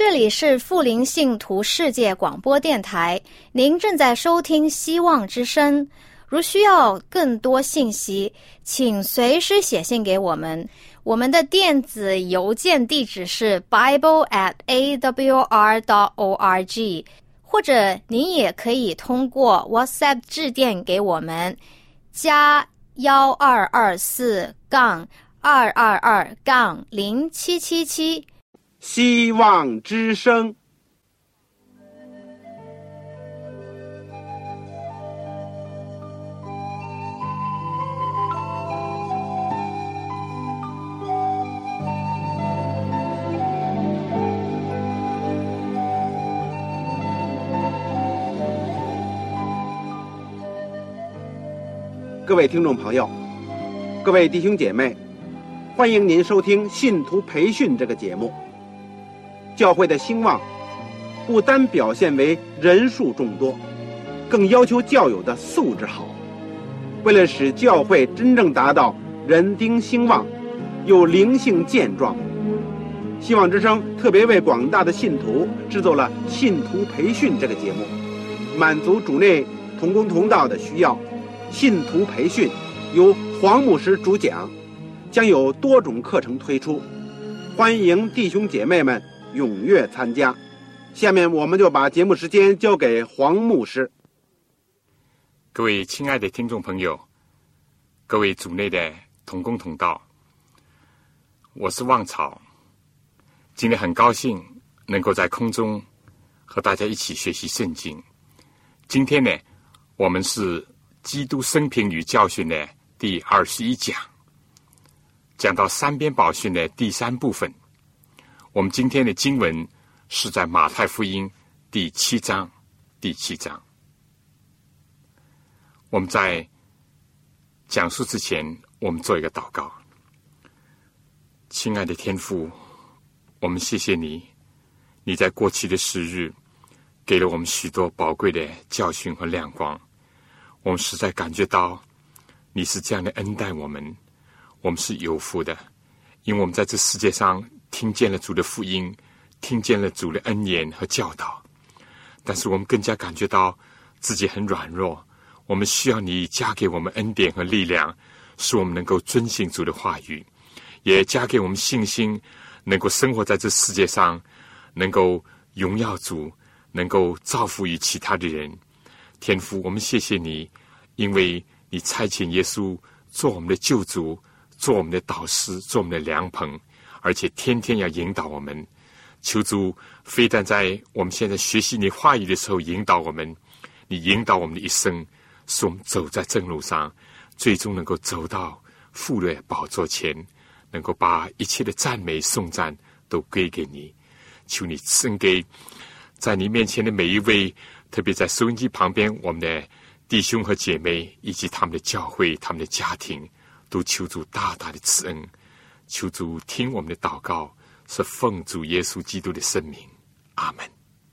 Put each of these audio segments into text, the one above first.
这里是富林信徒世界广播电台，您正在收听希望之声。如需要更多信息，请随时写信给我们。我们的电子邮件地址是 bible@awr.org， 或者您也可以通过 WhatsApp 致电给我们，加1224-222-0777。 希望之声。各位听众朋友，各位弟兄姐妹，欢迎您收听信徒培训这个节目。教会的兴旺不单表现为人数众多，更要求教友的素质好。为了使教会真正达到人丁兴旺又灵性健壮，希望之声特别为广大的信徒制作了信徒培训这个节目，满足主内同工同道的需要。信徒培训由黄牧师主讲，将有多种课程推出，欢迎弟兄姐妹们踊跃参加。下面我们就把节目时间交给黄牧师。 各位亲爱的听众朋友，各位主内的同工同道，我是旺草。今天很高兴能够在空中和大家一起学习圣经。今天呢，我们是基督生平与教训的第21讲，讲到三边宝训的第3部分。我们今天的经文是在马太福音第7章。我们在讲述之前，我们做一个祷告。亲爱的天父，我们谢谢你，你在过去的时日给了我们许多宝贵的教训和亮光。我们实在感觉到你是这样的恩待我们，我们是有福的，因为我们在这世界上听见了主的福音，听见了主的恩言和教导。但是我们更加感觉到自己很软弱，我们需要你加给我们恩典和力量，使我们能够遵行主的话语，也加给我们信心，能够生活在这世界上，能够荣耀主，能够造福于其他的人。天父，我们谢谢你，因为你差遣耶稣做我们的救主，做我们的导师，做我们的良朋，而且天天要引导我们。求主非但在我们现在学习你话语的时候引导我们，你引导我们的一生，使我们走在正路上，最终能够走到父的宝座前，能够把一切的赞美颂赞都归给你。求你赐给在你面前的每一位，特别在收音机旁边我们的弟兄和姐妹，以及他们的教会，他们的家庭，都求主大大的赐恩。求主听我们的祷告，是奉主耶稣基督的圣名，阿们。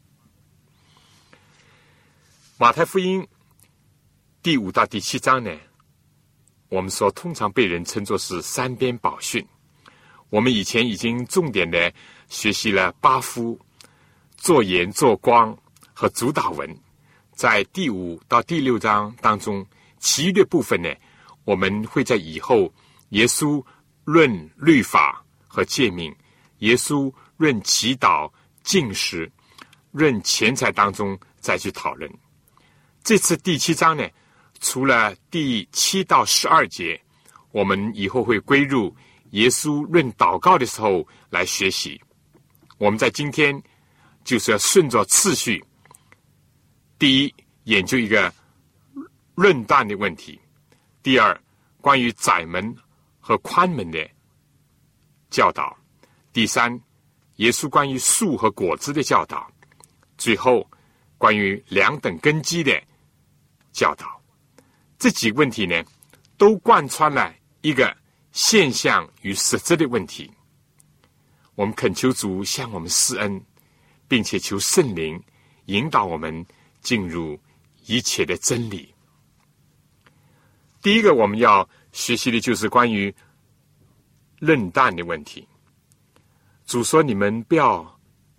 马太福音第5到第7章呢，我们说通常被人称作是三边宝训。我们以前已经重点的学习了8福、做盐、做光和主导文。在第5到第6章当中，其余的部分呢，我们会在以后耶稣论律法和诫命，耶稣论祈祷、禁食、论钱财当中再去讨论。这次第7章呢，除了第7到12节，我们以后会归入耶稣论祷告的时候来学习。我们在今天就是要顺着次序，第一，研究一个论断的问题；第二，关于窄门和宽门的教导；第三，耶稣关于树和果子的教导；最后，关于2等根基的教导。这几个问题呢，都贯穿了一个现象与实质的问题。我们恳求主向我们施恩，并且求圣灵引导我们进入一切的真理。第一个我们要学习的就是关于论断的问题。主说，你们不要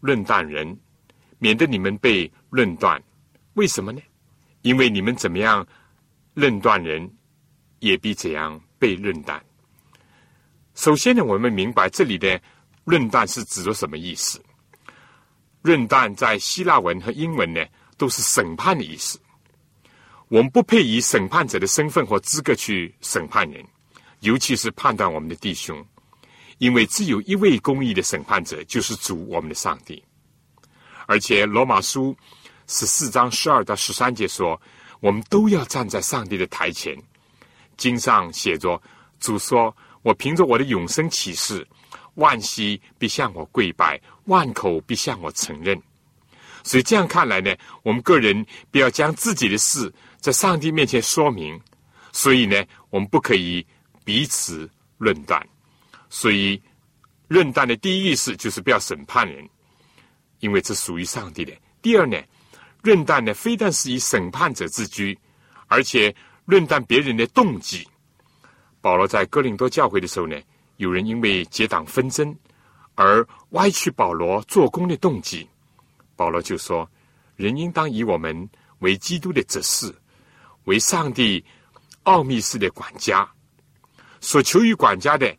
论断人，免得你们被论断。为什么呢？因为你们怎么样论断人，也必怎样被论断。首先呢，我们明白这里的论断是指着什么意思。论断在希腊文和英文呢，都是审判的意思。我们不配以审判者的身份或资格去审判人，尤其是判断我们的弟兄，因为只有一位公义的审判者，就是主我们的上帝。而且罗马书14章12到13节说，我们都要站在上帝的台前。经上写着，主说，我凭着我的永生启示，万膝必向我跪拜，万口必向我承认。所以这样看来呢，我们个人不要将自己的事在上帝面前说明，所以呢，我们不可以彼此论断。所以论断的第一意思就是不要审判人，因为这属于上帝的。第二呢，论断呢，非但是以审判者自居，而且论断别人的动机。保罗在哥林多教会的时候呢，有人因为结党纷争而歪曲保罗做工的动机。保罗就说，人应当以我们为基督的执事，为上帝奥秘事的管家。所求于管家的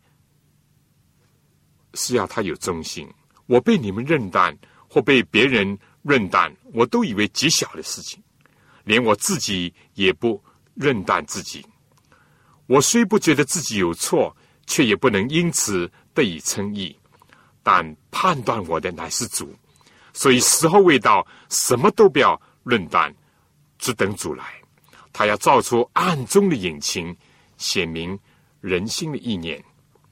是要他有忠心。我被你们认断或被别人论断，我都以为极小的事情，连我自己也不论断自己。我虽不觉得自己有错，却也不能因此得以称义，但判断我的乃是主。所以时候未到，什么都不要论断，只等主来。他要照出暗中的隐情，显明人心的意念。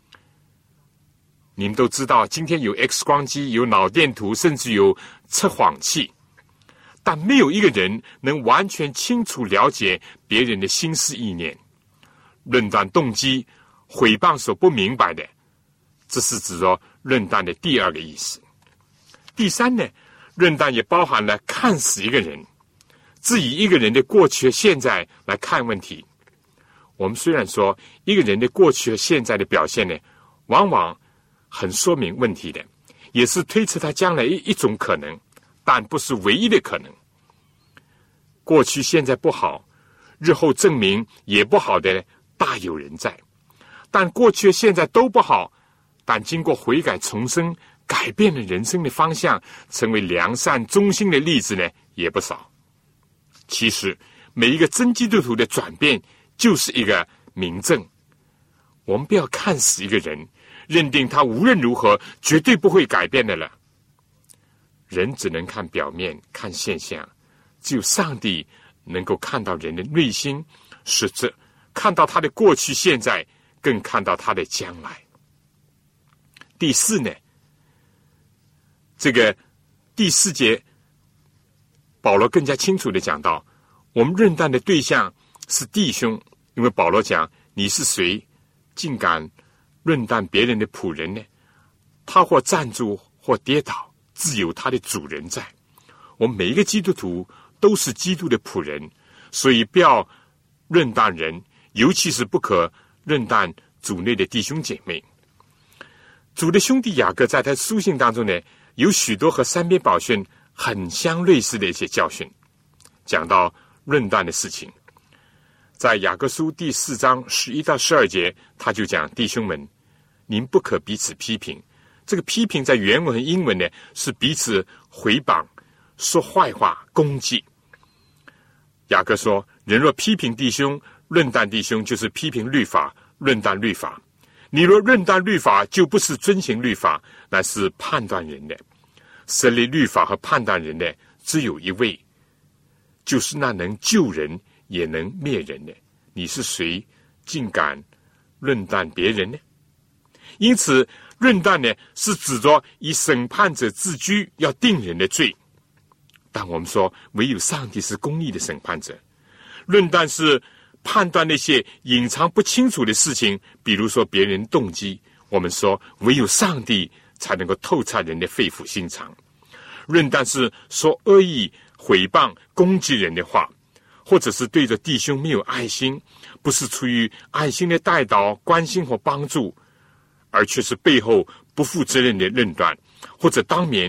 你们都知道，今天有 X 光机，有脑电图，甚至有测谎器，但没有一个人能完全清楚了解别人的心思意念。论断动机，毁谤所不明白的，这是指着论断的第二个意思。第三呢，论断也包含了看死一个人，只以一个人的过去和现在来看问题。我们虽然说一个人的过去和现在的表现呢，往往很说明问题的，也是推测他将来一种可能，但不是唯一的可能。过去现在不好，日后证明也不好的大有人在。但过去和现在都不好，但经过悔改重生，改变了人生的方向，成为良善忠心的例子呢，也不少。其实每一个真基督徒的转变就是一个明证。我们不要看死一个人，认定他无论如何绝对不会改变的了。人只能看表面，看现象，只有上帝能够看到人的内心实质，看到他的过去现在，更看到他的将来。第四呢，这个第4节保罗更加清楚地讲到，我们论断的对象是弟兄，因为保罗讲，你是谁竟敢论断别人的仆人呢？他或站住或跌倒，自有他的主人在。我们每一个基督徒都是基督的仆人，所以不要论断人，尤其是不可论断主内的弟兄姐妹。主的兄弟雅各在他书信当中呢，有许多和三边宝训很相类似的一些教训，讲到论断的事情。在雅各书第4章11到12节，他就讲，弟兄们，您不可彼此批评。这个批评在原文和英文呢，是彼此毁谤，说坏话，攻击。雅各说，人若批评弟兄，论断弟兄，就是批评律法，论断律法。你若论断律法，就不是遵行律法，乃是判断人的。设立律法和判断人的只有一位，就是那能救人也能灭人的。你是谁，竟敢论断别人呢？因此论断呢，是指着以审判者自居，要定人的罪。但我们说，唯有上帝是公义的审判者。论断是判断那些隐藏不清楚的事情，比如说别人动机。我们说，唯有上帝才能够透察人的肺腑心肠。论断是说恶意、毁谤、攻击人的话，或者是对着弟兄没有爱心，不是出于爱心的带导、关心或帮助，而却是背后不负责任的论断，或者当面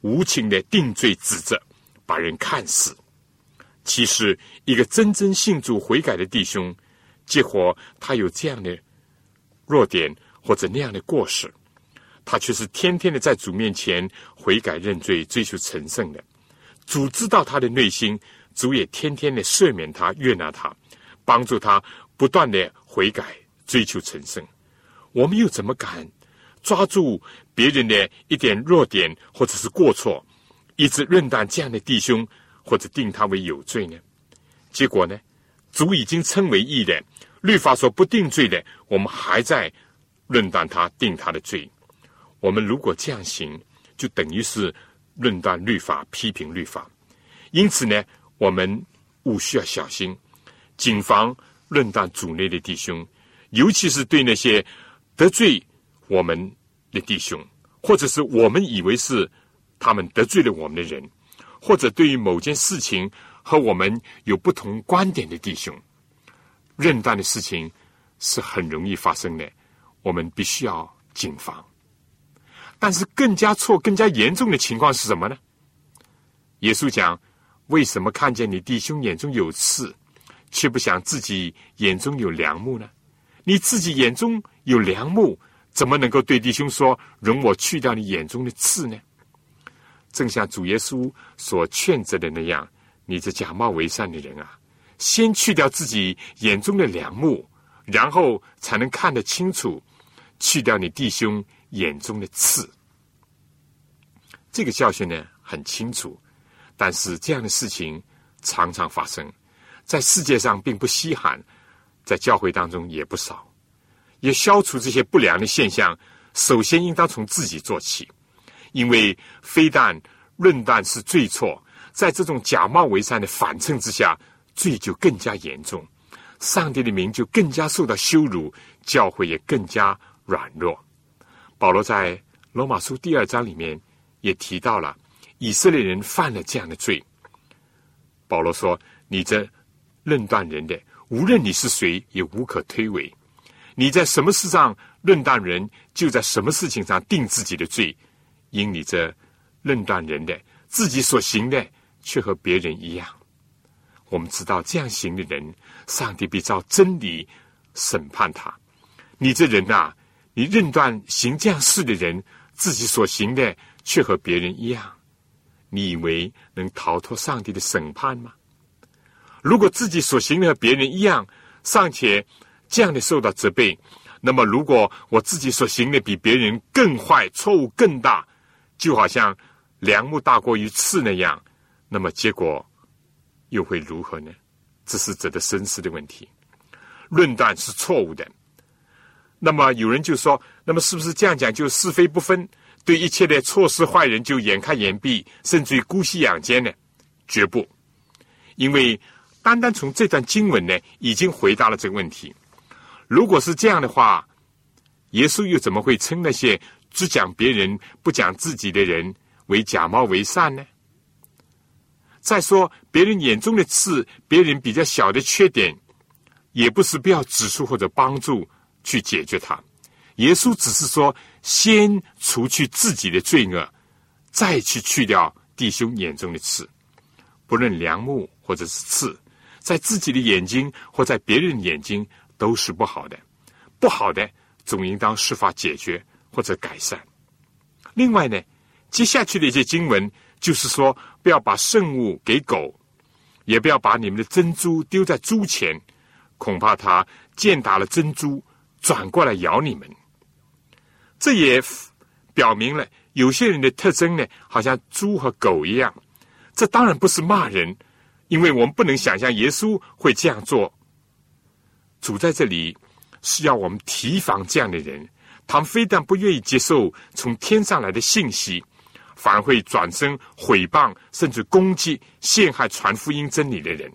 无情的定罪指责，把人看死。其实一个真正信主悔改的弟兄，结果他有这样的弱点或者那样的过失，他却是天天的在主面前悔改认罪，追求成圣的。主知道他的内心，主也天天的赦免他，悦纳他，帮助他不断的悔改，追求成圣。我们又怎么敢抓住别人的一点弱点或者是过错，一直论断这样的弟兄，或者定他为有罪呢？结果呢，主已经称为义的，律法所不定罪的，我们还在论断他，定他的罪。我们如果这样行，就等于是论断律法，批评律法。因此呢，我们务需要小心，谨防论断主内的弟兄，尤其是对那些得罪我们的弟兄，或者是我们以为是他们得罪了我们的人，或者对于某件事情和我们有不同观点的弟兄。论断的事情是很容易发生的，我们必须要谨防。但是更加严重的情况是什么呢？耶稣讲，为什么看见你弟兄眼中有刺，却不想自己眼中有梁木呢？你自己眼中有梁木，怎么能够对弟兄说，容我去掉你眼中的刺呢？正像主耶稣所劝责的那样，你这假冒为善的人啊，先去掉自己眼中的梁木，然后才能看得清楚，去掉你弟兄眼中的刺。这个教训呢很清楚，但是这样的事情常常发生，在世界上并不稀罕，在教会当中也不少。也消除这些不良的现象，首先应当从自己做起。因为非但论断是罪错，在这种假冒为善的反衬之下，罪就更加严重，上帝的名就更加受到羞辱，教会也更加软弱。保罗在罗马书第2章里面也提到了以色列人犯了这样的罪。保罗说，你这论断人的，无论你是谁，也无可推诿。你在什么事上论断人，就在什么事情上定自己的罪。因你这论断人的，自己所行的却和别人一样。我们知道这样行的人，上帝必照真理审判他。你这人啊，你论断行这样事的人，自己所行的却和别人一样，你以为能逃脱上帝的审判吗？如果自己所行的和别人一样，尚且这样的受到责备，那么如果我自己所行的比别人更坏，错误更大，就好像梁木大过于刺那样，那么结果又会如何呢？这是值得深思的问题。论断是错误的。那么有人就说，那么是不是这样讲就是非不分，对一切的错事坏人就眼开眼闭，甚至于姑息养奸呢？绝不。因为单单从这段经文呢，已经回答了这个问题。如果是这样的话，耶稣又怎么会称那些只讲别人不讲自己的人为假冒为善呢？再说别人眼中的刺，别人比较小的缺点，也不是不要指出或者帮助去解决它。耶稣只是说，先除去自己的罪恶，再去掉弟兄眼中的刺。不论梁木或者是刺，在自己的眼睛或在别人眼睛都是不好的，不好的总应当设法解决或者改善。另外呢，接下去的一些经文就是说，不要把圣物给狗，也不要把你们的珍珠丢在猪前，恐怕它践踏了珍珠，转过来咬你们。这也表明了有些人的特征呢，好像猪和狗一样。这当然不是骂人，因为我们不能想象耶稣会这样做。主在这里是要我们提防这样的人，他们非但不愿意接受从天上来的信息，反而会转身毁谤甚至攻击陷害传福音真理的人。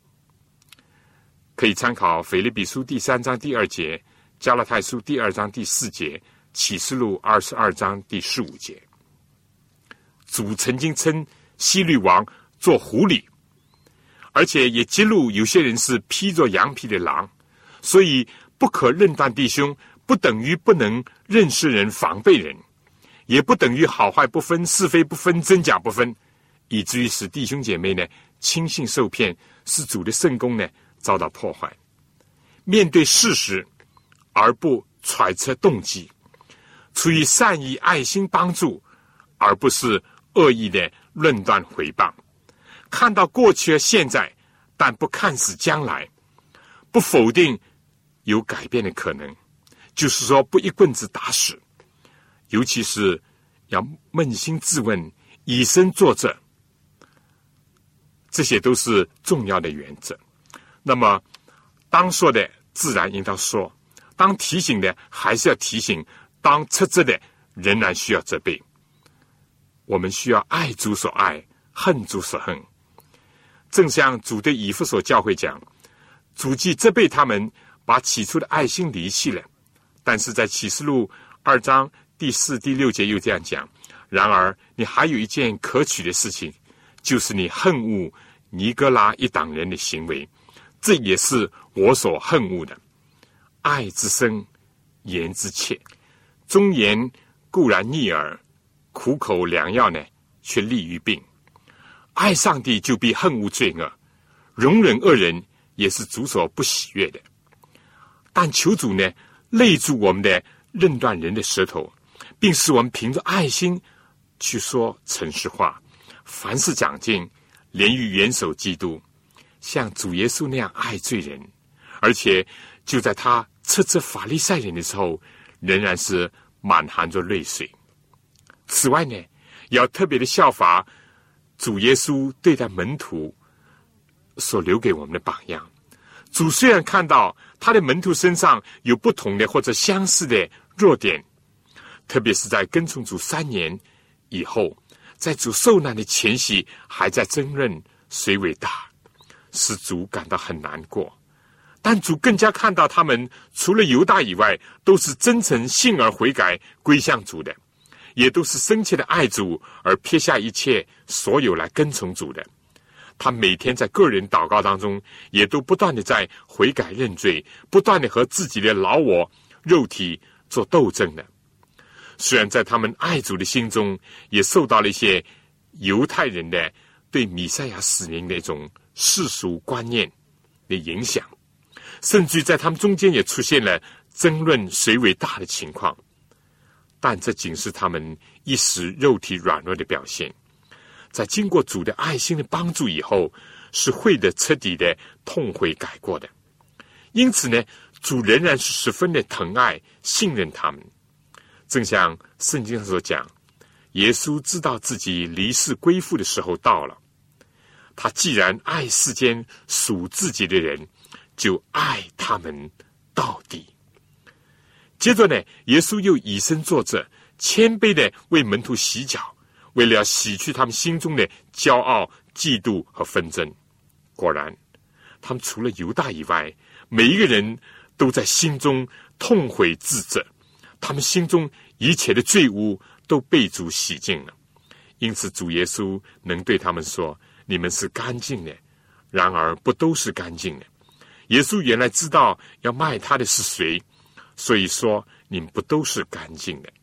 可以参考腓立比书第3章第2节，加拉太书第2章第4节，启示录22章第15节。主曾经称希律王做狐狸，而且也揭露有些人是披着羊皮的狼。所以不可论断弟兄，不等于不能认识人、防备人。 也不等于好坏不分、是非不分、真假不分，以至于使弟兄姐妹呢轻信受骗，使主的圣工呢遭到破坏。面对事实而不揣测动机，出于善意爱心帮助，而不是恶意的论断毁谤。看到过去和现在，但不看死将来，不否定有改变的可能，就是说不一棍子打死，尤其是要扪心自问，以身作则，这些都是重要的原则。那么当说的自然应当说，当提醒的还是要提醒，当斥责的仍然需要责备。我们需要爱主所爱，恨主所恨。正像主对以弗所教会讲，主既责备他们把起初的爱心离弃了，但是在启示录2章第4、第6节又这样讲，然而你还有一件可取的事情，就是你恨恶尼哥拉一党人的行为，这也是我所恨恶的。爱之深，言之切，忠言固然逆耳，苦口良药呢，却利于病。爱上帝就必恨恶罪恶，容忍恶人也是主所不喜悦的。但求主呢，勒住我们的论断人的舌头，并使我们凭着爱心去说诚实话，凡事长进，连于元首基督，像主耶稣那样爱罪人，而且就在他斥责法利赛人的时候，仍然是满含着泪水。此外呢，要特别的效法主耶稣对待门徒所留给我们的榜样。主虽然看到他的门徒身上有不同的或者相似的弱点，特别是在跟从主3年以后，在主受难的前夕还在争论谁为大，使主感到很难过。但主更加看到他们除了犹大以外，都是真诚信而悔改归向主的，也都是深切的爱主而撇下一切所有来跟从主的。他每天在个人祷告当中，也都不断的在悔改认罪，不断的和自己的老我肉体做斗争的。虽然在他们爱主的心中，也受到了一些犹太人的对弥赛亚使命的一种世俗观念的影响，甚至在他们中间也出现了争论谁为大的情况，但这仅是他们一时肉体软弱的表现。在经过主的爱心的帮助以后，是会的彻底的痛悔改过的。因此呢，主仍然是十分的疼爱信任他们。正像圣经上所讲，耶稣知道自己离世归父的时候到了，他既然爱世间属自己的人，就爱他们到底。接着呢，耶稣又以身作则，谦卑的为门徒洗脚，为了要洗去他们心中的骄傲、嫉妒和纷争。果然，他们除了犹大以外，每一个人都在心中痛悔自责，他们心中一切的罪污都被主洗净了。因此主耶稣能对他们说，你们是干净的，然而不都是干净的。耶稣原来知道要卖他的是谁，所以说你们不都是干净的。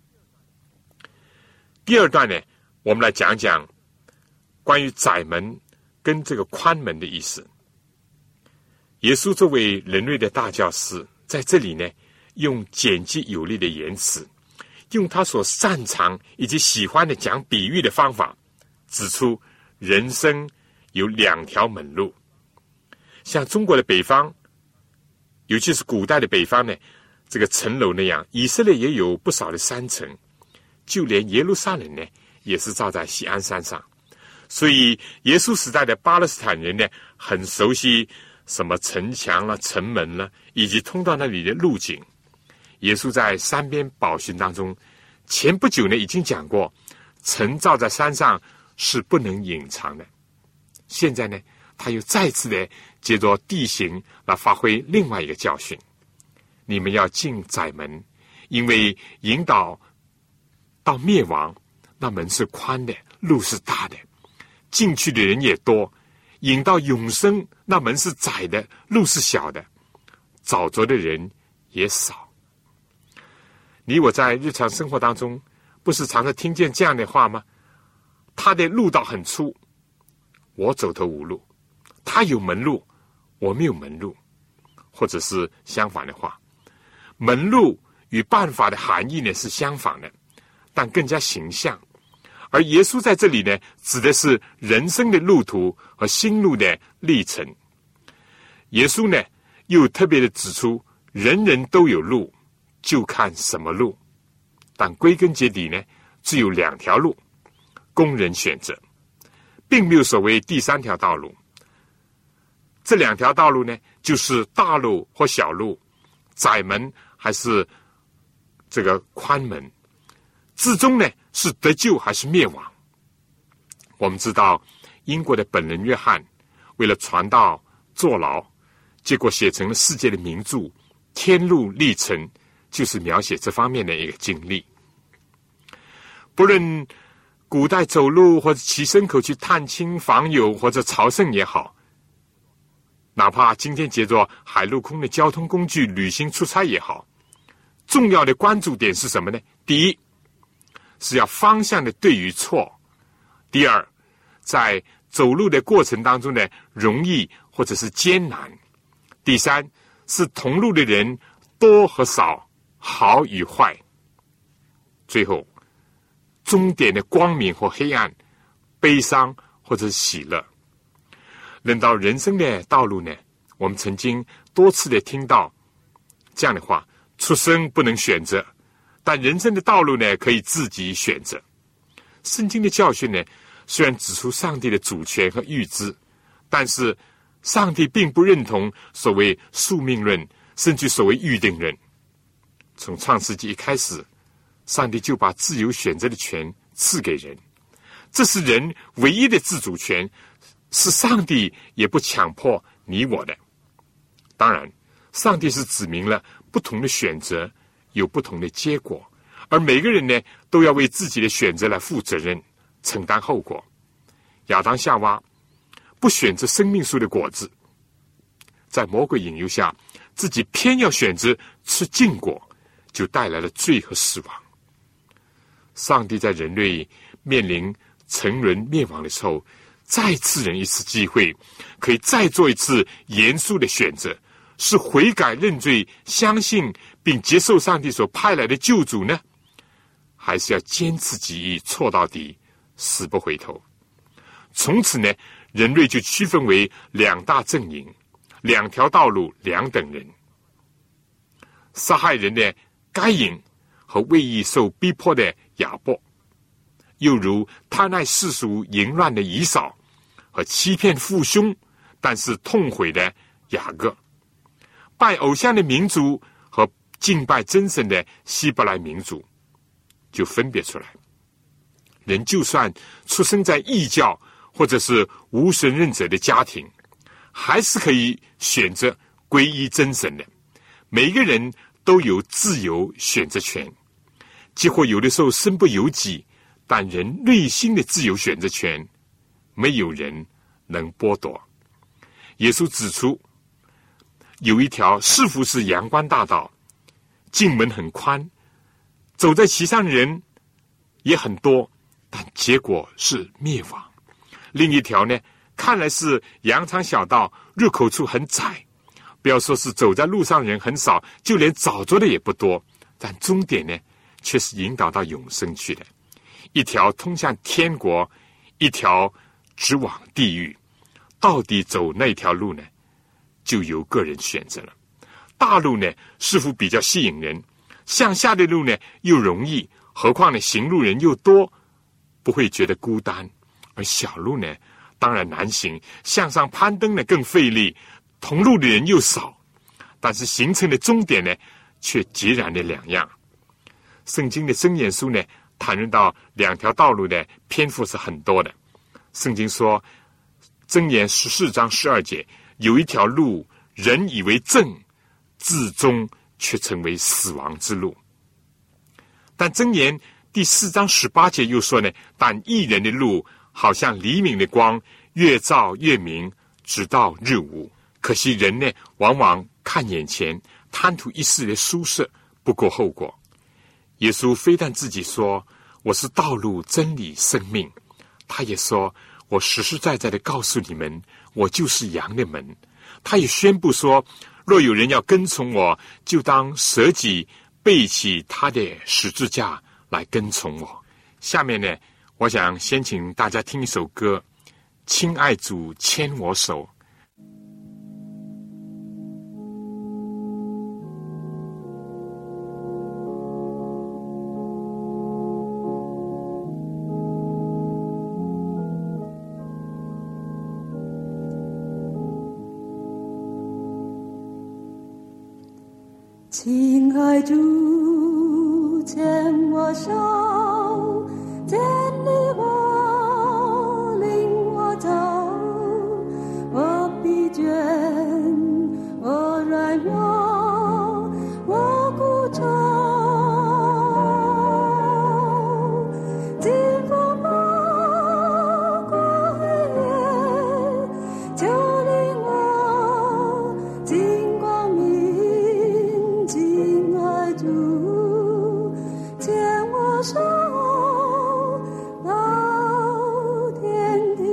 第二段呢，我们来讲讲关于窄门跟这个宽门的意思。耶稣作为人类的大教师，在这里呢，用简洁有力的言辞，用他所擅长以及喜欢的讲比喻的方法，指出人生有2条门路。像中国的北方，尤其是古代的北方呢，这个城楼那样，以色列也有不少的山城，就连耶路撒冷呢，也是造在锡安山上。所以耶稣时代的巴勒斯坦人呢，很熟悉什么城墙了、城门了，以及通到那里的路径。耶稣在山边宝训当中，前不久呢已经讲过，城造在山上是不能隐藏的。现在呢，他又再次的借着地形来发挥另外一个教训：你们要进窄门，因为引导到灭亡，那门是宽的，路是大的，进去的人也多；引到永生，那门是窄的，路是小的，找着的人也少。你我在日常生活当中， 不是常常听见这样的话吗？他的路道很粗，我走投无路；他有门路，我没有门路。或者是相反的话，门路与办法的含义呢是相反的，但更加形象。而耶稣在这里呢，指的是人生的路途和心路的历程。耶稣呢，又特别的指出，人人都有路，就看什么路。但归根结底呢，只有两条路供人选择，并没有所谓第三条道路。这两条道路呢，就是大路或小路，窄门还是这个宽门，至终呢是得救还是灭亡。我们知道英国的本人约翰为了传道坐牢，结果写成了世界的名著《天路历程》，就是描写这方面的一个经历。不论古代走路或者骑牲口去探亲访友或者朝圣也好，哪怕今天借着海陆空的交通工具旅行出差也好，重要的关注点是什么呢？第一，是要方向的对与错；第二，在走路的过程当中呢，容易或者是艰难；第三，是同路的人多和少，好与坏；最后，终点的光明或黑暗，悲伤或者是喜乐。论到人生的道路呢，我们曾经多次的听到这样的话：出生不能选择，但人生的道路呢，可以自己选择。圣经的教训呢，虽然指出上帝的主权和预知，但是上帝并不认同所谓宿命论，甚至所谓预定论。从创世纪一开始，上帝就把自由选择的权赐给人，这是人唯一的自主权，是上帝也不强迫你我的。当然，上帝是指明了不同的选择有不同的结果，而每个人呢，都要为自己的选择来负责任，承担后果。亚当夏娃不选择生命树的果子，在魔鬼引诱下，自己偏要选择吃禁果，就带来了罪和死亡。上帝在人类面临沉沦灭亡的时候，再赐人一次机会，可以再做一次严肃的选择，是悔改认罪，相信并接受上帝所派来的救主呢，还是要坚持己意，错到底，死不回头？从此呢，人类就区分为两大阵营，两条道路，两等人。杀害人的该隐和为义受逼迫的亚伯，又如贪爱世俗淫乱的以扫，和欺骗父兄但是痛悔的雅各，拜偶像的民族和敬拜真神的希伯来民族，就分别出来。人就算出生在异教或者是无神论者的家庭，还是可以选择皈依真神的。每一个人都有自由选择权，几乎有的时候身不由己，但人内心的自由选择权，没有人能剥夺。耶稣指出，有一条似乎是阳关大道，进门很宽，走在其上的人也很多，但结果是灭亡。另一条呢，看来是羊肠小道，入口处很窄，不要说是走在路上人很少，就连找着的也不多，但终点呢，却是引导到永生去的。一条通向天国，一条直往地狱。到底走那条路呢，就由个人选择了。大路呢，似乎比较吸引人，向下的路呢又容易，何况呢行路人又多，不会觉得孤单。而小路呢，当然难行，向上攀登呢更费力，同路的人又少，但是行程的终点呢，却截然的两样。圣经的箴言书呢，谈论到两条道路的篇幅是很多的。圣经说，箴言14章12节，有一条路，人以为正，至终却成为死亡之路。但箴言第4章18节又说呢，但义人的路好像黎明的光，越照越明，直到日午。可惜人呢，往往看眼前，贪图一时的舒适，不顾后果。耶稣非但自己说， 我是道路、真理、生命。他也说，我实实在在的告诉你们，我就是羊的门。他也宣布说，若有人要跟从我，就当舍己，背起他的十字架来跟从我。下面呢，我想先请大家听一首歌，亲爱主牵我手。 亲爱主牵我手，牵你我，领我走，我疲倦，我软弱，我孤愁，经风暴过黑夜，就领我进光明，亲爱主牵我手到天地。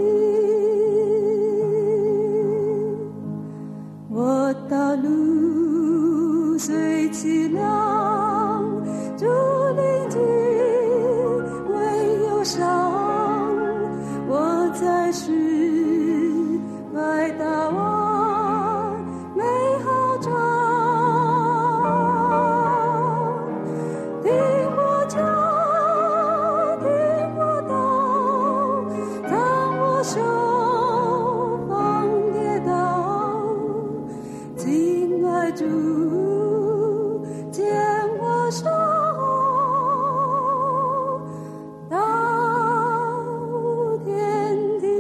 我道路虽凄凉，主领军为忧伤，我在世来大望美好场。听我叫，听我祷，当我手放跌倒，亲爱主牵我手到天地。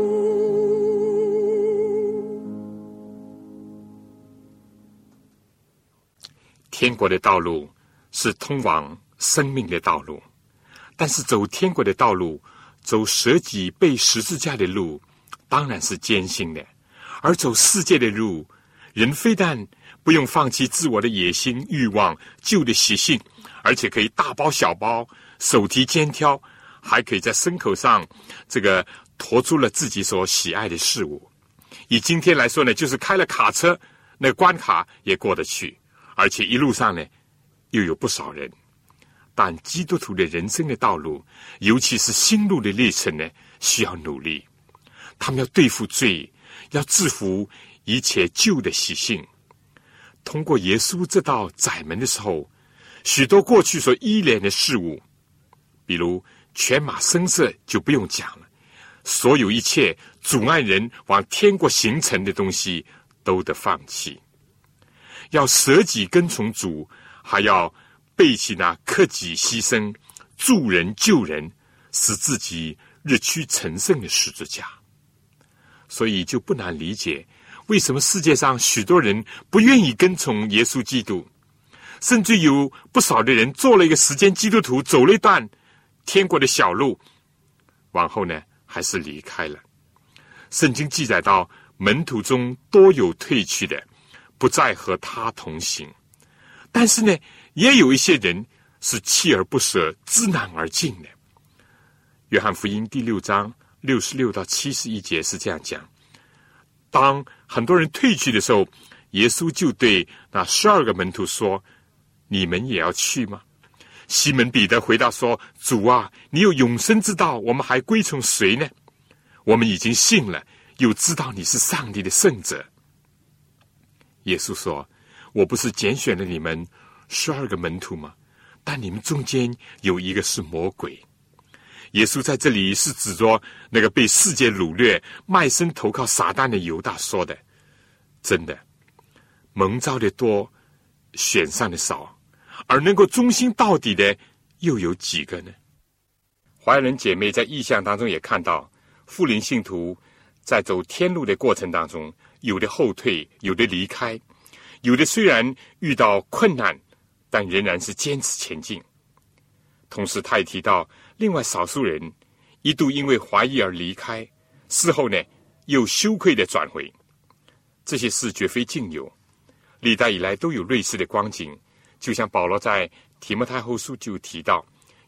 天国的道路是通往生命的道路，但是走天国的道路，走舍己背十字架的路，当然是艰辛的。而走世界的路，人非但不用放弃自我的野心、欲望、旧的习性，而且可以大包小包、手提肩挑，还可以在牲口上驮出了自己所喜爱的事物。以今天来说呢，就是开了卡车，那关卡也过得去，而且一路上呢又有不少人。但基督徒的人生的道路，尤其是心路的历程呢，需要努力。他们要对付罪，要制服一切旧的习性。通过耶稣这道窄门的时候，许多过去所依恋的事物，比如犬马声色就不用讲了，所有一切阻碍人往天国行程的东西都得放弃。要舍己跟从主，还要背起那克己牺牲、助人救人、使自己日趋成圣的十字架。所以就不难理解，为什么世界上许多人不愿意跟从耶稣基督，甚至有不少的人做了一个时间基督徒，走了一段天国的小路，往后呢还是离开了。圣经记载到，门徒中多有退去的，不再和他同行。但是呢，也有一些人是锲而不舍、知难而进的。约翰福音第6章66到71节是这样讲：当很多人退去的时候，耶稣就对那12个门徒说：你们也要去吗？西门彼得回答说：主啊，你有永生之道，我们还归从谁呢？我们已经信了，又知道你是上帝的圣者。耶稣说：我不是拣选了你们12个门徒吗？但你们中间有一个是魔鬼。耶稣在这里是指着那个被世界掳掠、卖身投靠撒旦的犹大说的。真的，蒙召的多，选上的少，而能够忠心到底的又有几个呢？华人姐妹在异象当中也看到，复临信徒在走天路的过程当中，有的后退，有的离开，有的虽然遇到困难，但仍然是坚持前进。同时他也提到，另外少数人一度因为怀疑而离开，事后呢又羞愧地转回。这些事绝非尽有，历代以来都有类似的光景。就像保罗在提摩太后书就提到，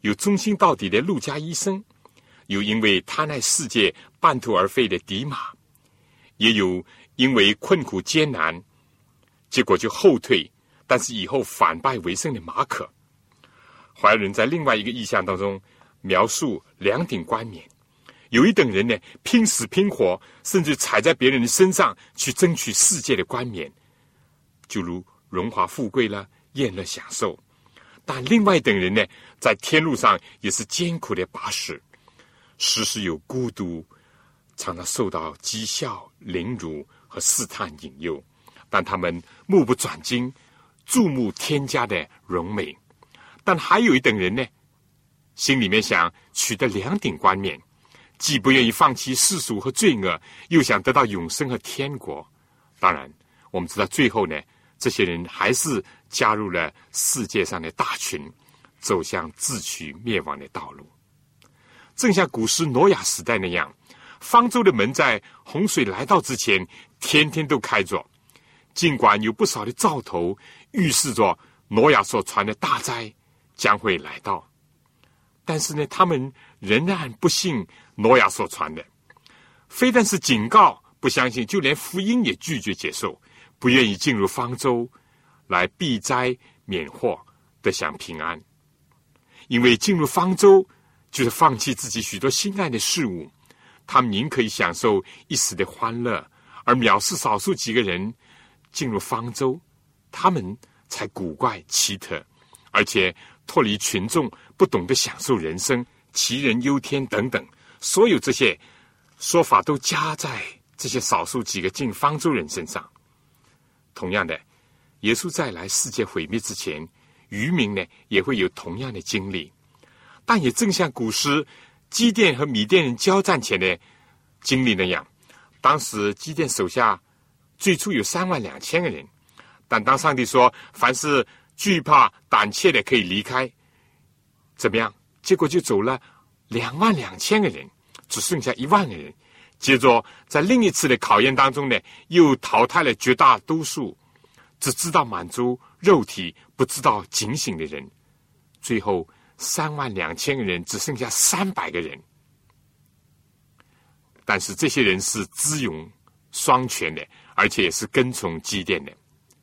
有忠心到底的路加医生，有因为贪爱世界半途而废的迪马，也有因为困苦艰难结果就后退，但是以后反败为胜的马可。怀仁在另外一个意象当中描述两顶冠冕，有一等人呢拼死拼活，甚至踩在别人的身上去争取世界的冠冕，就如荣华富贵了，宴乐享受。但另外一等人呢，在天路上也是艰苦的把屎，时时有孤独，常常受到讥笑、凌辱和试探引诱，但他们目不转睛，注目天家的荣美。但还有一等人呢，心里面想取得两顶冠冕，既不愿意放弃世俗和罪恶，又想得到永生和天国。当然我们知道最后呢，这些人还是加入了世界上的大群，走向自取灭亡的道路。正像古时挪亚时代那样，方舟的门在洪水来到之前天天都开着，尽管有不少的兆头预示着挪亚所传的大灾将会来到，但是呢，他们仍然不信挪亚所传的，非但是警告不相信，就连福音也拒绝接受，不愿意进入方舟来避灾免祸，得享平安。因为进入方舟就是放弃自己许多心爱的事物，他们宁可以享受一时的欢乐，而藐视少数几个人进入方舟，他们才古怪奇特，而且脱离群众，不懂得享受人生，杞人忧天等等，所有这些说法都加在这些少数几个进方舟人身上。同样的，耶稣再来世界毁灭之前，渔民呢也会有同样的经历，但也正像古时基甸和米甸人交战前的经历那样，当时基甸手下最初有32000个人，但当上帝说凡是惧怕胆怯的可以离开，怎么样？结果就走了22000个人，只剩下1万个人。接着在另一次的考验当中呢，又淘汰了绝大多数只知道满足肉体不知道警醒的人，最后32000个人只剩下300个人。但是这些人是资勇双全的，而且也是跟从基甸的。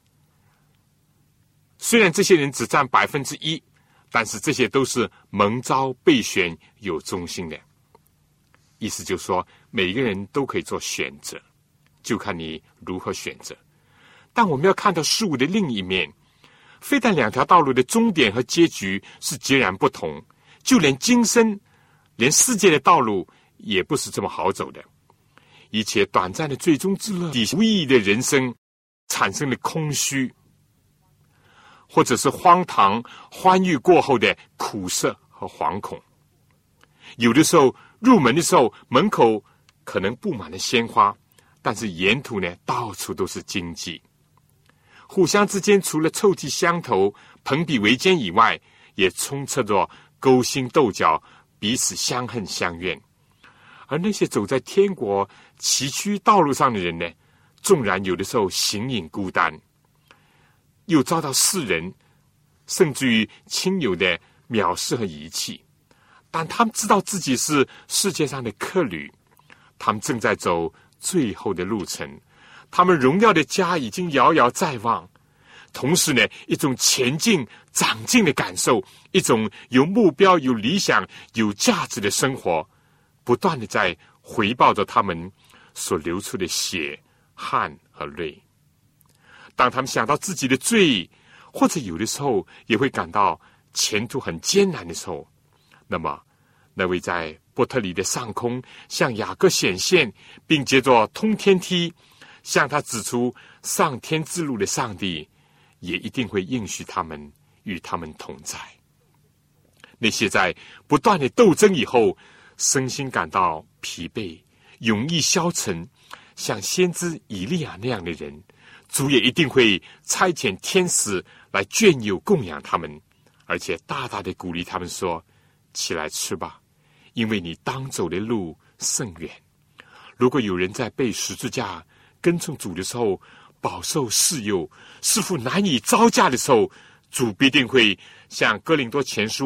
虽然这些人只占1%，但是这些都是蒙召备选有忠心的。意思就是说，每个人都可以做选择，就看你如何选择。但我们要看到事物的另一面，非但两条道路的终点和结局是截然不同，就连今生，连世界的道路也不是这么好走的。一切短暂的最终之乐，无意义的人生产生了空虚，或者是荒唐欢愉过后的苦涩和惶恐。有的时候入门的时候，门口可能布满了鲜花，但是沿途呢，到处都是荆棘。互相之间除了臭气相投、朋比为奸以外，也充斥着勾心斗角、彼此相恨相怨。而那些走在天国崎岖道路上的人呢，纵然有的时候形影孤单，又遭到世人甚至于亲友的藐视和遗弃，但他们知道自己是世界上的客旅，他们正在走最后的路程，他们荣耀的家已经遥遥在望。同时呢，一种前进长进的感受，一种有目标有理想有价值的生活，不断的在回报着他们所流出的血汗和泪。当他们想到自己的罪，或者有的时候也会感到前途很艰难的时候，那么那位在伯特利的上空向雅各显现，并借着通天梯向他指出上天之路的上帝，也一定会应许他们，与他们同在。那些在不断的斗争以后身心感到疲惫容易消沉，像先知以利亚那样的人，主也一定会差遣天使来眷佑供养他们，而且大大的鼓励他们说，起来吃吧，因为你当走的路甚远。如果有人在背十字架跟从主的时候饱受试诱，似乎难以招架的时候，主必定会像哥林多前书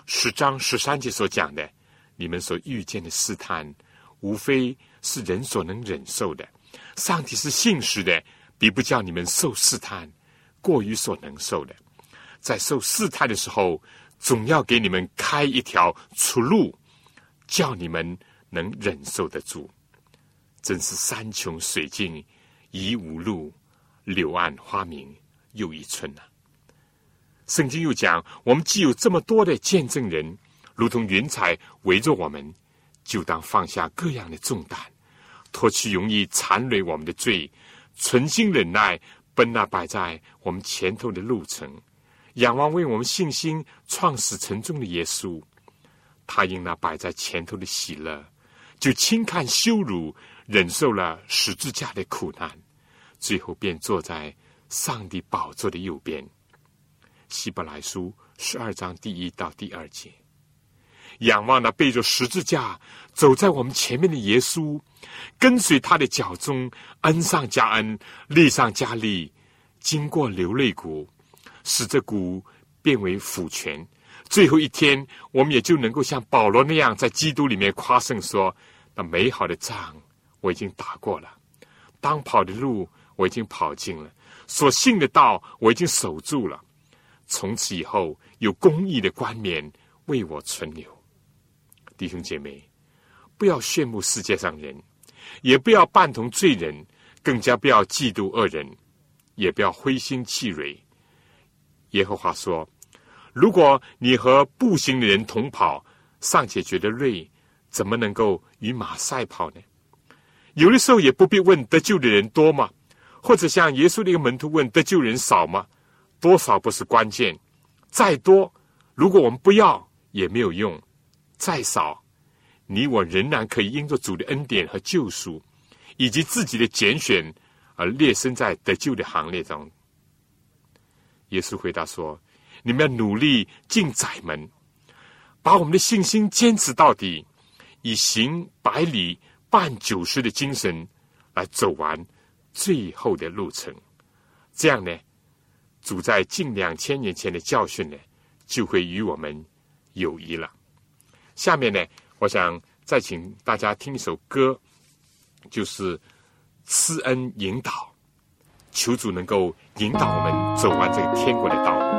10章13节所讲的，你们所遇见的试探，无非是人所能忍受的。上帝是信实的，必不叫你们受试探过于所能受的。在受试探的时候，总要给你们开一条出路，叫你们能忍受得住。真是山穷水尽疑无路，柳暗花明又一村啊。圣经又讲，我们既有这么多的见证人，如同云彩围着我们，就当放下各样的重担，脱去容易缠累我们的罪，存心忍耐，奔那摆在我们前头的路程，仰望为我们信心创始成终的耶稣。他因那摆在前头的喜乐，就轻看羞辱，忍受了十字架的苦难，最后便坐在上帝宝座的右边。希伯来书12章第1到第2节。仰望那背着十字架走在我们前面的耶稣，跟随他的脚中，恩上加恩，力上加力，经过流泪谷，使这谷变为福泉。最后一天，我们也就能够像保罗那样，在基督里面夸胜说，那美好的仗我已经打过了，当跑的路我已经跑尽了，所信的道我已经守住了，从此以后有公义的冠冕为我存留。弟兄姐妹，不要羡慕世界上人，也不要伴同罪人，更加不要嫉妒恶人，也不要灰心气馁。耶和华说，如果你和步行的人同跑，尚且觉得累，怎么能够与马赛跑呢？有的时候也不必问得救的人多吗？或者像耶稣的一个门徒问得救人少吗？多少不是关键，再多如果我们不要也没有用，再少你我仍然可以因着主的恩典和救赎，以及自己的拣选而列身在得救的行列中。耶稣回答说，你们要努力进窄门，把我们的信心坚持到底，以行100里半90的精神来走完最后的路程。这样呢，主在近2000年前的教训呢，就会与我们有益了。下面呢，我想再请大家听一首歌，就是施恩引导，求主能够引导我们走完这个天国的道路。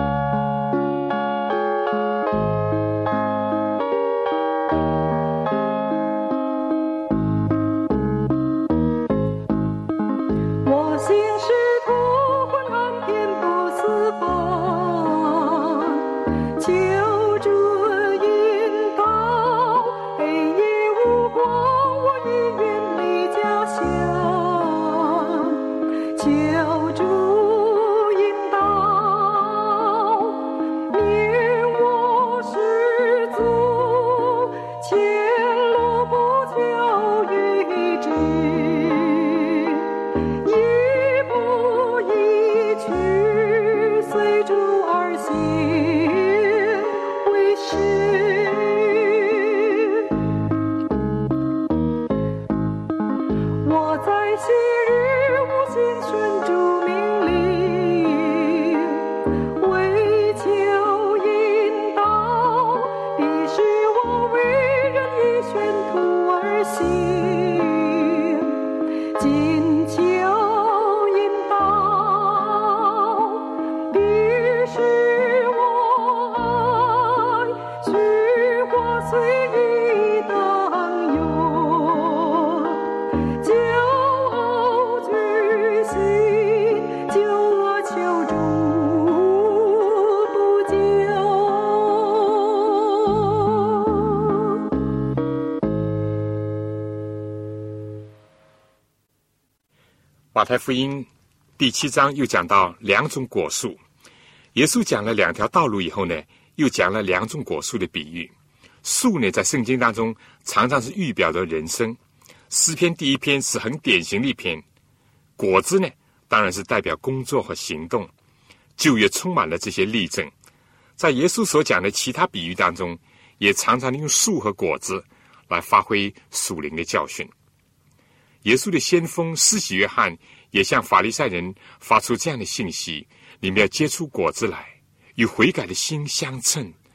马太福音第7章又讲到2种果树。耶稣讲了2条道路以后呢，又讲了2种果树的比喻。树呢，在圣经当中常常是预表着人生。诗篇第1篇是很典型的一篇。果子呢，当然是代表工作和行动。旧约充满了这些例证。在耶稣所讲的其他比喻当中，也常常用树和果子来发挥属灵的教训。耶稣的先锋施洗约翰也向法利赛人发出这样的信息：你们要结出果子来，与悔改的心相称，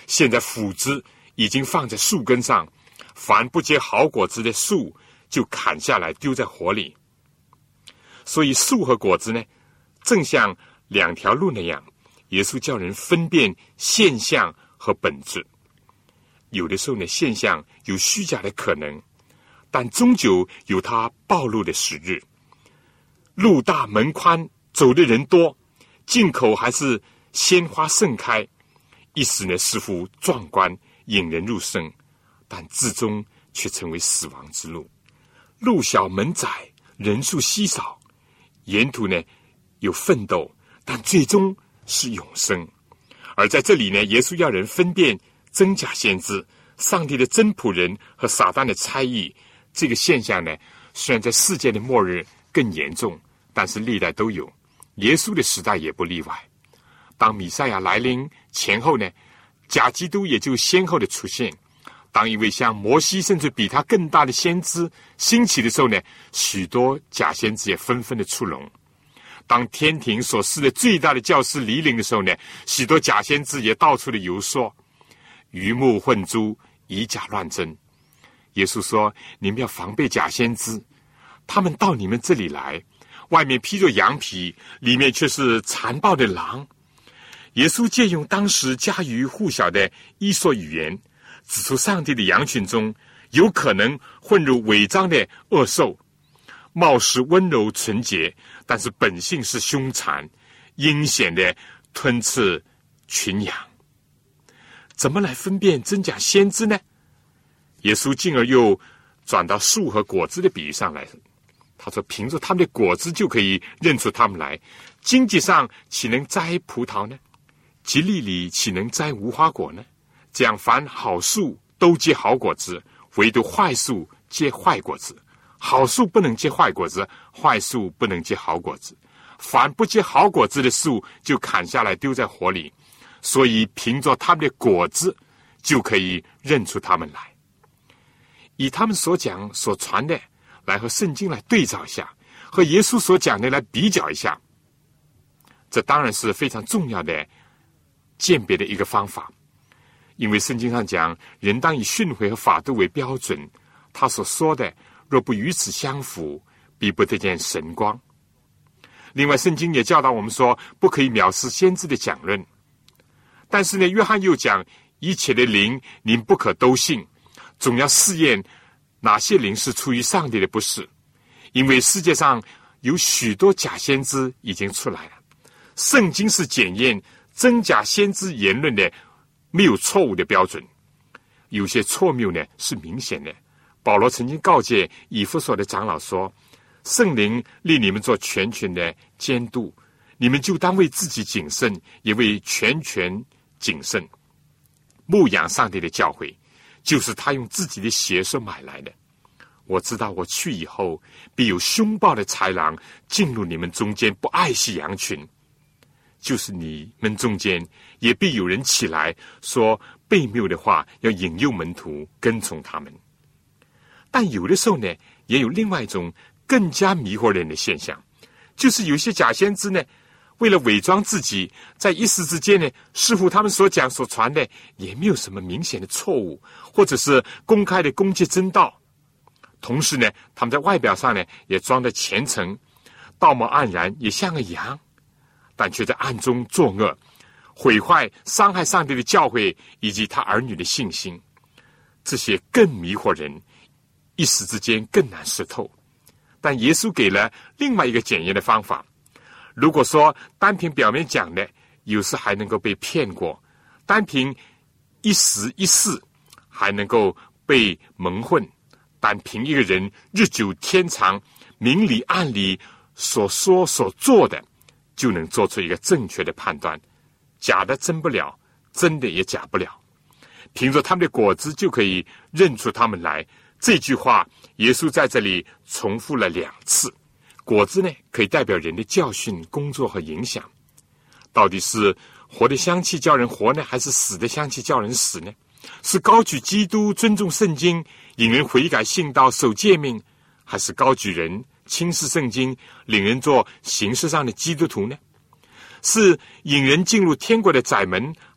现在斧子已经放在树根上，凡不结好果子的树就砍下来丢在火里。所以树和果子呢，正像两条路那样，耶稣叫人分辨现象和本质。有的时候呢，现象有虚假的可能，但终究有它暴露的时日。路大门宽，走的人多，进口还是鲜花盛开，一时呢似乎壮观，引人入胜，但至终却成为死亡之路。路小门窄，人数稀少，沿途呢有奋斗，但最终是永生。而在这里呢，耶稣要人分辨真假先知、上帝的真仆人和撒旦的差役。这个现象呢，虽然在世界的末日更严重，但是历代都有，耶稣的时代也不例外。当弥赛亚来临前后呢，假基督也就先后的出现。当一位像摩西甚至比他更大的先知兴起的时候呢，许多假先知也纷纷的出笼。当天庭所赐的最大的教师离临的时候呢，许多假先知也到处的游说，鱼目混珠，以假乱真。耶稣说，你们要防备假先知，他们到你们这里来，外面披着羊皮，里面却是残暴的狼。耶稣借用当时家喻户晓的伊索语言，指出上帝的羊群中有可能混入伪装的恶兽，貌似温柔纯洁，但是本性是凶残阴险的吞吃群羊。怎么来分辨真假先知呢？耶稣进而又转到树和果子的比喻上来，他说，凭着他们的果子就可以认出他们来。荆棘上岂能摘葡萄呢？棘藜里岂能摘无花果呢？这样凡好树都结好果子，唯独坏树结坏果子。好树不能结坏果子，坏树不能结好果子。凡不结好果子的树就砍下来丢在火里。所以凭着他们的果子就可以认出他们来。以他们所讲所传的来和圣经来对照一下，和耶稣所讲的来比较一下，这当然是非常重要的鉴别的一个方法。因为圣经上讲，人当以训诲和法度为标准，他所说的若不与此相符，必不得见神光。另外圣经也教导我们说，不可以藐视先知的讲论。但是呢，约翰又讲，一切的灵您不可都信，总要试验哪些灵是出于上帝的，不是。因为世界上有许多假先知已经出来了。圣经是检验真假先知言论的没有错误的标准，有些错谬呢是明显的。保罗曾经告诫以弗所的长老说，圣灵立你们做全权的监督，你们就当为自己谨慎，也为全权谨慎，牧养上帝的教诲，就是他用自己的血所买来的。我知道我去以后，必有凶暴的豺狼进入你们中间，不爱惜羊群。就是你们中间也必有人起来说悖谬的话，要引诱门徒跟从他们。但有的时候呢，也有另外一种更加迷惑人的现象，就是有些假先知呢，为了伪装自己，在一时之间呢，似乎他们所讲所传的也没有什么明显的错误，或者是公开的攻击真道。同时呢，他们在外表上呢，也装得虔诚，道貌岸然，也像个羊，但却在暗中作恶，毁坏伤害上帝的教诲以及他儿女的信心。这些更迷惑人，一时之间更难识透。但耶稣给了另外一个检验的方法。如果说单凭表面讲的，有时还能够被骗过，单凭一时一事还能够被蒙混，但凭一个人日久天长，明里暗里所说所做的，就能做出一个正确的判断。假的真不了，真的也假不了。凭着他们的果子就可以认出他们来。这句话耶稣在这里重复了2次。果子呢，可以代表人的教训、工作和影响。到底是活的香气叫人活呢，还是死的香气叫人死呢？是高举基督、尊重圣经、引人悔改信道、守诫命，还是高举人、轻视圣经、领人做形式上的基督徒呢？是引人进入天国的窄门，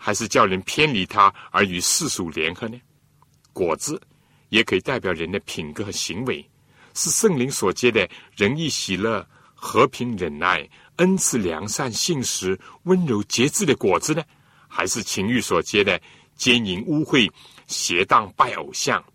还是叫人偏离他而与世俗联合呢？果子也可以代表人的品格和行为，是圣灵所结的仁义、喜乐、和平、忍耐、恩慈、良善、信实、温柔、节制的果子呢？还是情欲所结的奸淫、污秽、邪荡、拜偶像、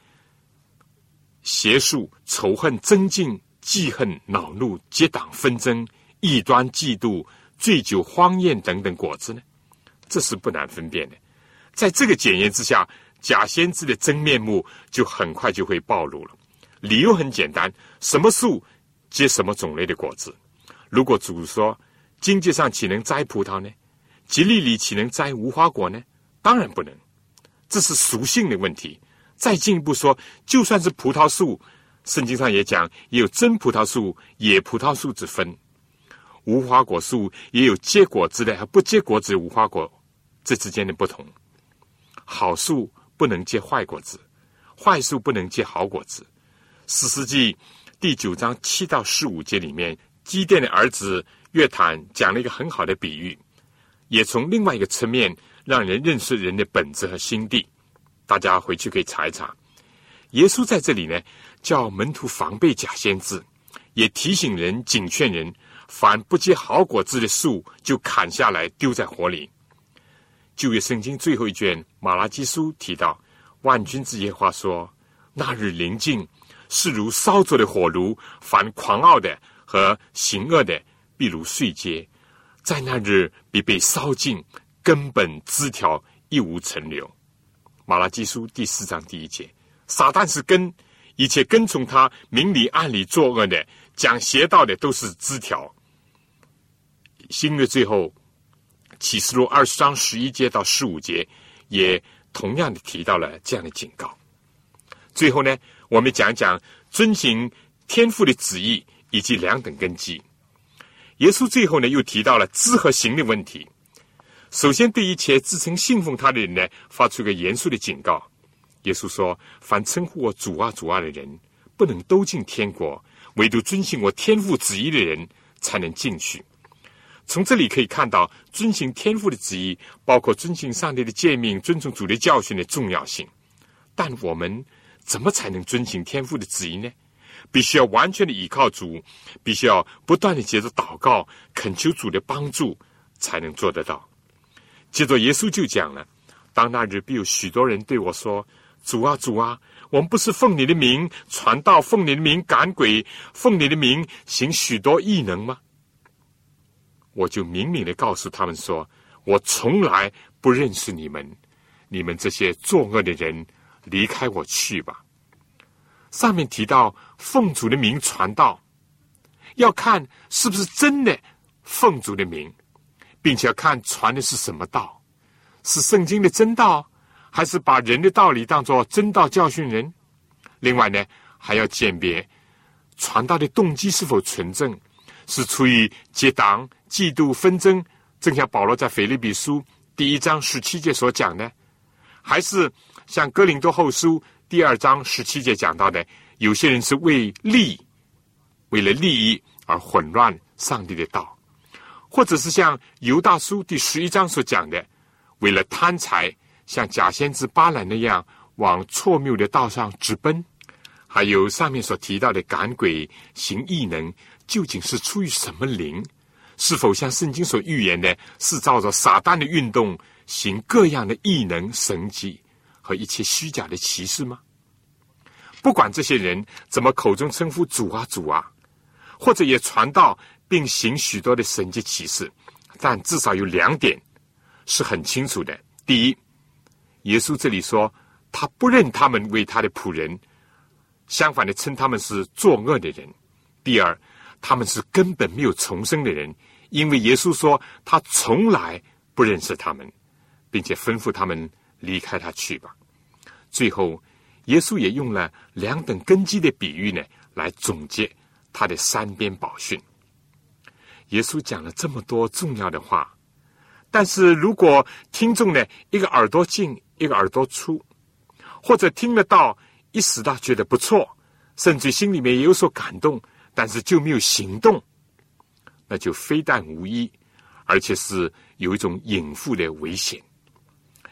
邪术、仇恨、争竞、记恨、恼怒、结党纷争、异端、嫉妒、醉酒、荒宴等等果子呢？这是不难分辨的。在这个检验之下，假先知的真面目就很快就会暴露了。理由很简单，什么树结什么种类的果子。如果主说荆棘上岂能摘葡萄呢？吉利里岂能摘无花果呢？当然不能，这是属性的问题。再进一步说，就算是葡萄树，圣经上也讲，也有真葡萄树、野葡萄树之分。无花果树也有结果子的和不结果子的无花果，这之间的不同。好树不能结坏果子，坏树不能结好果子。士师记第9章7到15节里面，基甸的儿子约坦讲了一个很好的比喻，也从另外一个层面让人认识人的本质和心地。大家回去可以查一查。耶稣在这里呢，叫门徒防备假先知，也提醒人、警劝人，凡不结好果子的树，就砍下来丢在火里。旧约圣经最后一卷马拉基书提到，万军之耶和华说，那日临近，是如烧着的火炉，凡狂傲的和行恶的，必如碎秸，在那日必被烧尽，根本枝条一无存留。马拉基书第4章第1节，撒旦是根，一切跟从他明里暗里作恶的、讲邪道的，都是枝条。新约最后启示录20章11节到15节，也同样的提到了这样的警告。最后呢，我们讲讲遵行天父的旨意以及2等根基。耶稣最后呢，又提到了知和行的问题。首先对一切自称信奉他的人呢，发出一个严肃的警告。耶稣说，凡称呼我主啊主啊的人，不能都进天国，唯独遵行我天父旨意的人才能进去。从这里可以看到，遵行天父的旨意包括遵行上帝的诫命、遵从主的教训的重要性。但我们怎么才能遵行天父的旨意呢？必须要完全的依靠主，必须要不断的接着祷告，恳求主的帮助，才能做得到。接着耶稣就讲了，当那日必有许多人对我说，主啊主啊，我们不是奉你的名传道，奉你的名赶鬼，奉你的名行许多异能吗？我就明明的告诉他们说，我从来不认识你们，你们这些作恶的人，离开我去吧。上面提到奉主的名传道，要看是不是真的奉主的名，并且要看传的是什么道，是圣经的真道，还是把人的道理当作真道教训人。另外呢，还要鉴别传道的动机是否纯正，是出于结党、嫉妒、纷争，正像保罗在腓立比书第1章17节所讲的，还是像哥林多后书第2章17节讲到的，有些人是为了利益而混乱上帝的道，或者是像犹大书第11章所讲的，为了贪财，像假先知巴兰那样往错谬的道上直奔。还有上面所提到的赶鬼、行异能，究竟是出于什么灵？是否像圣经所预言的，是照着撒旦的运动行各样的异能、神迹和一切虚假的奇事吗？不管这些人怎么口中称呼主啊主啊，或者也传道并行许多的神迹奇事，但至少有2点是很清楚的。第一，耶稣这里说他不认他们为他的仆人，相反的称他们是作恶的人。第二，他们是根本没有重生的人，因为耶稣说他从来不认识他们，并且吩咐他们离开他去吧。最后耶稣也用了2等根基的比喻呢，来总结他的3边宝训。耶稣讲了这么多重要的话，但是如果听众呢，一个耳朵进一个耳朵出，或者听得到一时他觉得不错，甚至心里面也有所感动，但是就没有行动，那就非但无益，而且是有一种隐伏的危险。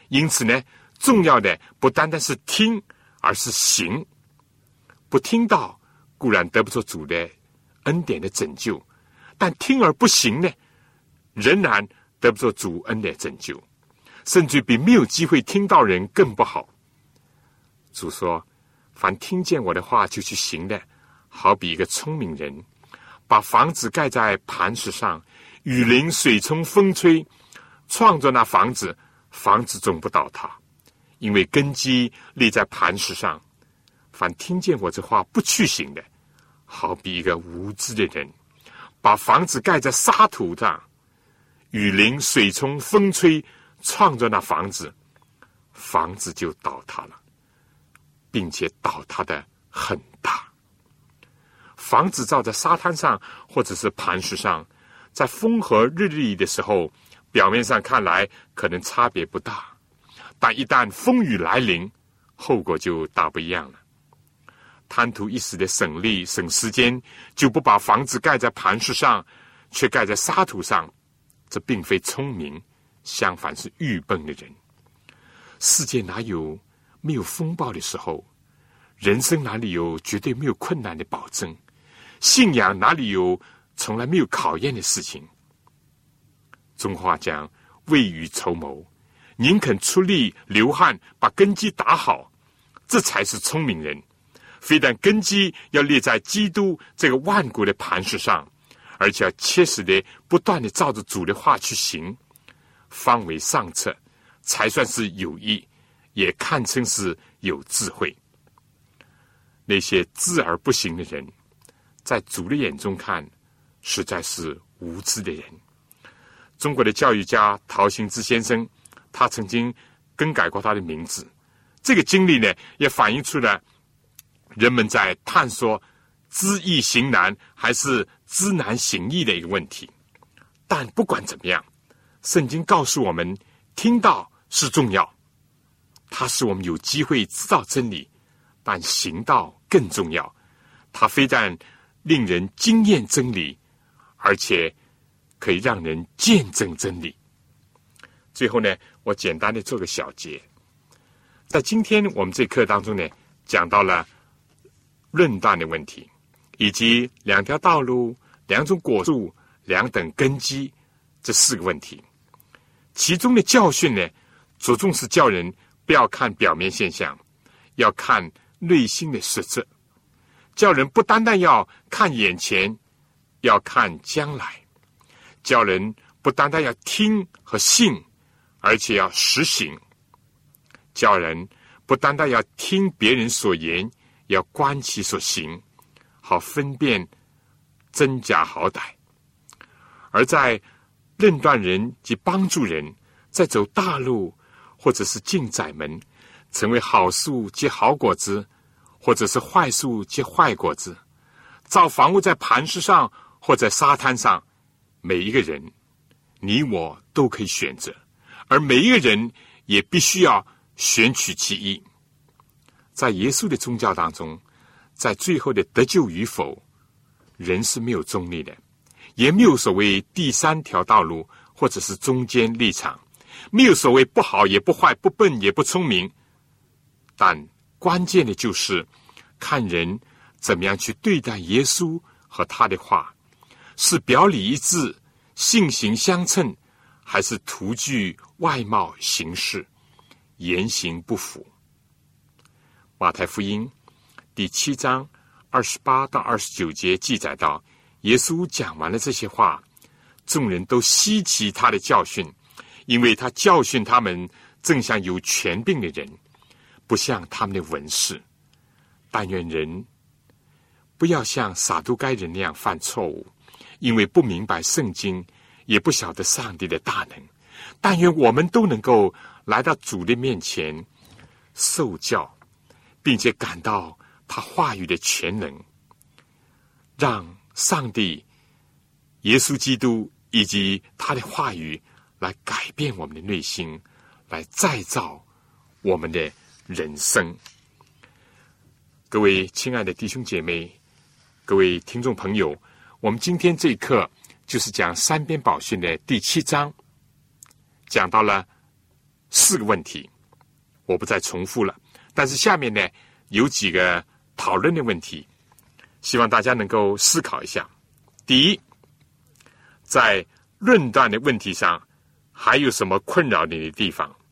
因此呢，重要的不单单是听，而是行。不听到固然得不着主的恩典的拯救，但听而不行呢，仍然得不着主恩的拯救，甚至比没有机会听到人更不好。主说，凡听见我的话就去行的，好比一个聪明人，把房子盖在磐石上，雨淋水冲风吹，创造那房子，房子总不倒塌，因为根基立在磐石上。凡听见我这话不去行的，好比一个无知的人，把房子盖在沙土上，雨淋水冲风吹，创造那房子，房子就倒塌了，并且倒塌的很大。房子造在沙滩上或者是磐石上，在风和日丽的时候，表面上看来可能差别不大，但一旦风雨来临，后果就大不一样了。贪图一时的省力省时间，就不把房子盖在磐石上，却盖在沙土上，这并非聪明，相反是愚笨的人。世界哪有没有风暴的时候？人生哪里有绝对没有困难的保证？信仰哪里有从来没有考验的事情？中话讲，未雨绸缪，宁肯出力流汗把根基打好，这才是聪明人。非但根基要立在基督这个万国的磐石上，而且要切实的不断的照着主的话去行，方为上策，才算是有益，也堪称是有智慧。那些知而不行的人，在主的眼中看，实在是无知的人。中国的教育家陶行知先生，他曾经更改过他的名字。这个经历呢，也反映出了人们在探索知易行难还是知难行易的一个问题。但不管怎么样，圣经告诉我们，听到是重要，它使我们有机会知道真理，但行道更重要。它非但令人经验真理，而且可以让人见证真理。最后呢，我简单的做个小结。在今天我们这课当中呢，讲到了论断的问题，以及两条道路、两种果树、两等根基这4个问题。其中的教训呢，着重是叫人不要看表面现象，要看内心的实质，叫人不单单要看眼前，要看将来，叫人不单单要听和信，而且要实行，叫人不单单要听别人所言，要观其所行，好分辨真假好歹。而在论断人及帮助人，在走大路或者是进窄门，成为好树结好果子，或者是坏树结坏果子，造房屋在磐石上或在沙滩上，每一个人你我都可以选择，而每一个人也必须要选取其一。在耶稣的宗教当中，在最后的得救与否，人是没有中立的，也没有所谓第3条道路或者是中间立场，没有所谓不好也不坏，不笨也不聪明。但关键的就是看人怎么样去对待耶稣和他的话，是表里一致、性行相称，还是徒具外貌形式，言行不符。马太福音第7章28到29节记载到，耶稣讲完了这些话，众人都稀奇他的教训，因为他教训他们正像有权柄的人，不像他们的文士。但愿人不要像撒都该人那样犯错误，因为不明白圣经，也不晓得上帝的大能。但愿我们都能够来到主的面前受教，并且感到他话语的全能，让上帝、耶稣基督以及他的话语来改变我们的内心，来再造我们的人生。各位亲爱的弟兄姐妹，各位听众朋友，我们今天这一课就是讲三边宝训的第7章，讲到了 4个问题，我不再重复了。但是下面呢，有几个讨论的问题，希望大家能够思考一下。第一，在论断的问题上，还有什么困扰你的地方？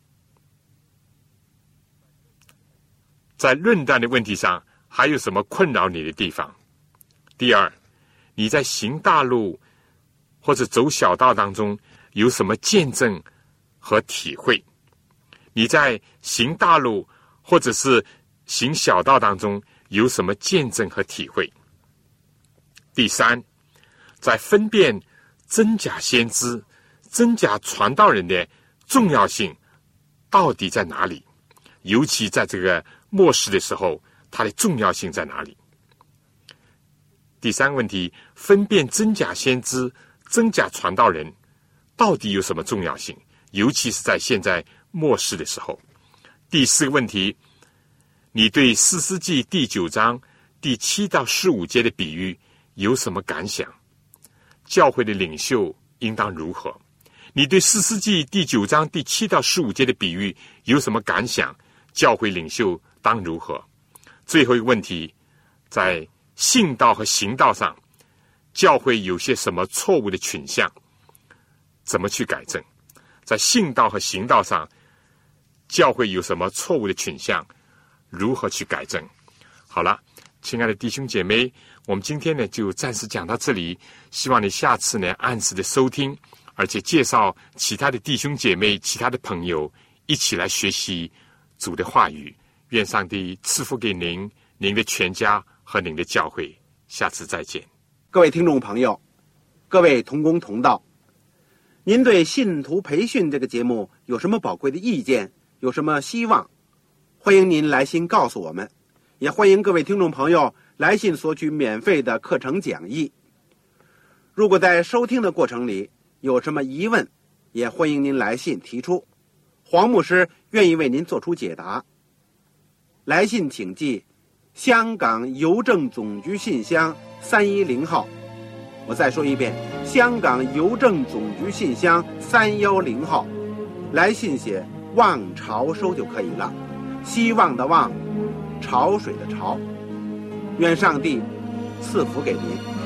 在论断的问题上，还有什么困扰你的地方？第二，你在行大路或者走小道当中有什么见证和体会？你在行大路或者是行小道当中有什么见证和体会？第三，在分辨真假先知、真假传道人的重要性到底在哪里？尤其在这个末世的时候，它的重要性在哪里？第三个问题，分辨真假先知、真假传道人到底有什么重要性？尤其是在现在末世的时候。第四个问题，你对士师记第9章第7到15节的比喻有什么感想？教会的领袖应当如何？你对士师记第9章第7到15节的比喻有什么感想？教会领袖当如何？最后一个问题，在信道和行道上，教会有些什么错误的倾向？怎么去改正？在信道和行道上，教会有什么错误的倾向？如何去改正？好了，亲爱的弟兄姐妹，我们今天呢就暂时讲到这里，希望你下次呢按时的收听，而且介绍其他的弟兄姐妹、其他的朋友一起来学习主的话语。愿上帝赐福给您、您的全家和您的教会。下次再见。 各位听众朋友，各位同工同道，您对信徒培训这个节目有什么宝贵的意见，有什么希望，欢迎您来信告诉我们，也欢迎各位听众朋友来信索取免费的课程讲义。如果在收听的过程里有什么疑问，也欢迎您来信提出，黄牧师愿意为您做出解答。来信请寄香港邮政总局信箱310号。我再说一遍，香港邮政总局信箱310号。来信写望潮收就可以了，希望的望，潮水的潮。愿上帝赐福给您。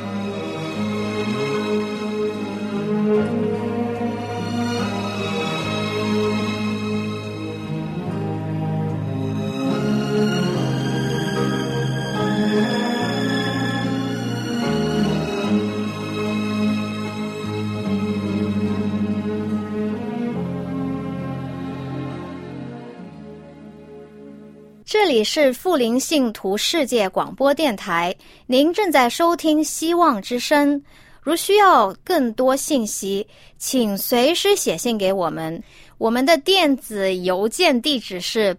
这里是富林信徒世界广播电台，您正在收听希望之声。如需要更多信息，请随时写信给我们。我们的电子邮件地址是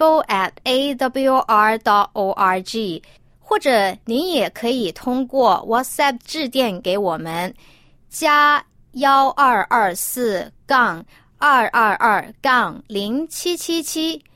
bible@awr.org， 或者您也可以通过 WhatsApp 致电给我们，加1224-222-0777